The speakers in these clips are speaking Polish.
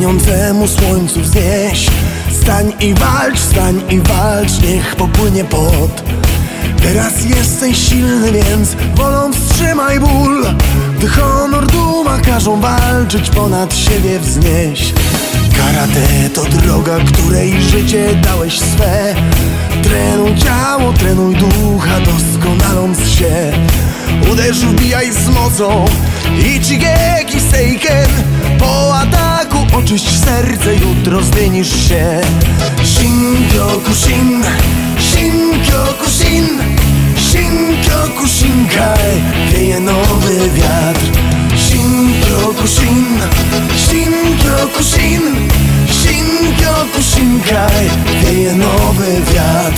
płoniącemu słońcu wznieś. Stań i walcz, niech popłynie pot. Teraz jesteś silny, więc wolą wstrzymaj ból. Gdy honor, duma każą walczyć, ponad siebie wznieś. Karate to droga, której życie dałeś swe. Trenuj ciało, trenuj ducha, doskonaląc się. Uderz, wbijaj z mocą, Ichigeki Seiken. Po ataku oczyść serce, jutro zmienisz się. Shin-kyokushin, Shin-kyokushin, Shin-kyokushinkai. Wieje nowy wiatr. Shin-kyokushin, Shin-kyokushin, Shin-kyokushinkai. Wieje nowy wiatr.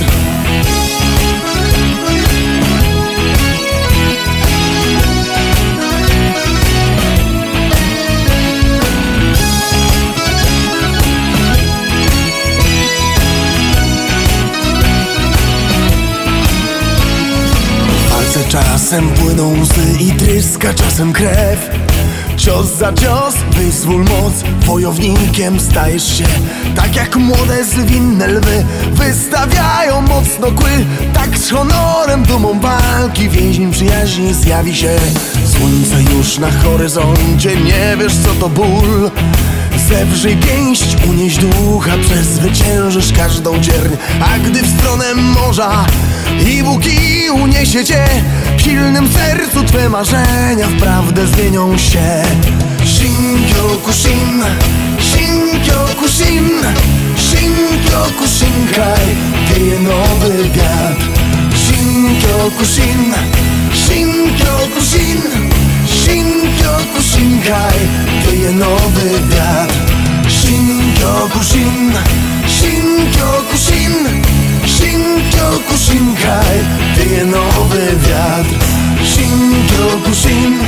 Czasem płyną łzy i tryska czasem krew. Cios za cios, wyzwól moc, wojownikiem stajesz się. Tak jak młode zwinne lwy wystawiają mocno kły, tak z honorem, dumą walki więźni przyjaźni zjawi się. Słońce już na horyzoncie, nie wiesz co to ból. Zewrzyj pięść, unieś ducha, przezwyciężysz każdą cierń. A gdy w stronę morza Ibuki uniesie cię, w silnym sercu twe marzenia w prawdę zmienią się. Shin-kyokushin, Shin-kyokushin, Shin-kyokushinkai. Wieje nowy wiatr. Shin-kyokushin, Shin-kyokushin, Shin-kyokushinkai. Wieje nowy wiatr. Shin-kyokushin, Shin-kyokushin, Shin-kyokushinkai. Wieje nowy wiatr. Shin-kyokushin,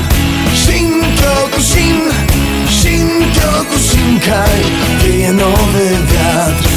Shin-kyokushin, Shin-kyokushinkai. Wieje nowy wiatr.